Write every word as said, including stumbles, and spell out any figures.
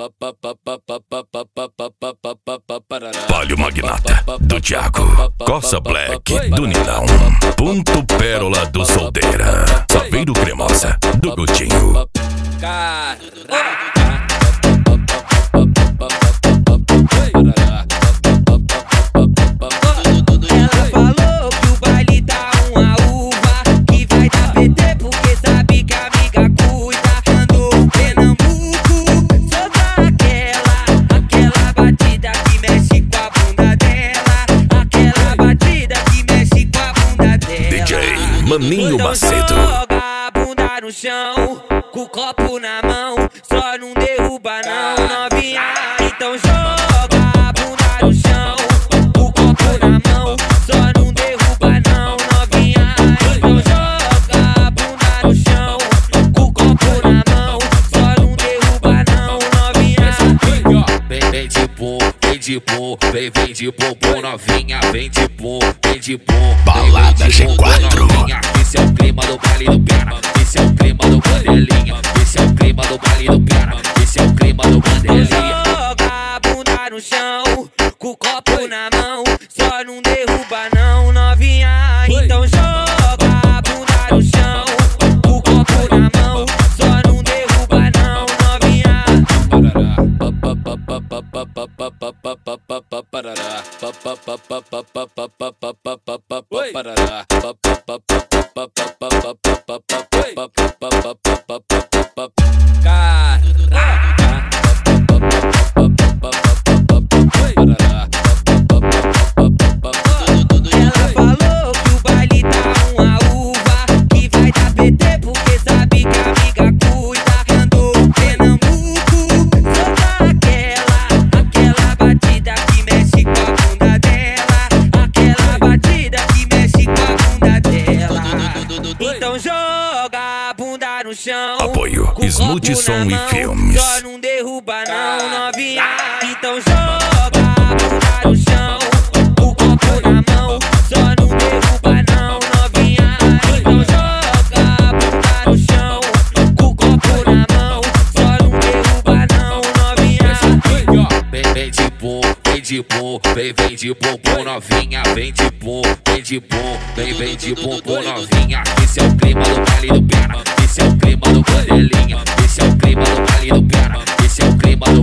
Palio Magnata, do Thiago, Coça Black, do Nilão, Ponto Pérola do Solteira, Saveiro Cremosa, do Gutinho. Maninho Macedo. Joga a bunda no chão, com o copo na mão, só não derruba não, novinha. Então joga a bunda no chão, com o copo na mão, só não derruba não, novinha. Então joga a bunda no chão, com o copo na mão, só não derruba não, novinha. Vem, vem de bom, vem de bom, vem, vem de bombom, novinha, vem de bom, vem de bom. Balada G quatro. Esse é o clima do baile do Pera, esse é o clima do Bandelinha, esse é o clima do baile do Pera, esse é o clima do Bandelinha. Joga a bunda no chão, com o copo na mão, só não derruba não, novinha. Então joga a bunda no chão, com o copo na mão, só não derruba não, novinha. Então joga a bunda no chão. Apoio Smooth Som e Filmes. Só não derruba não, novinha. Então joga a bunda no chão, o copo na mão, só não derruba não, novinha. Então joga a bunda no chão, o copo na mão, só não derruba não, novinha. Vem, vem de bom, vem de bom, vem, vem de bombom, novinha, vem de bom, vem de bom, vem, vem de bombom, novinha. Esse é o clima do baile do Pera, esse é o clima do Bandelinha, esse é o clima do baile do Pera, esse é o clima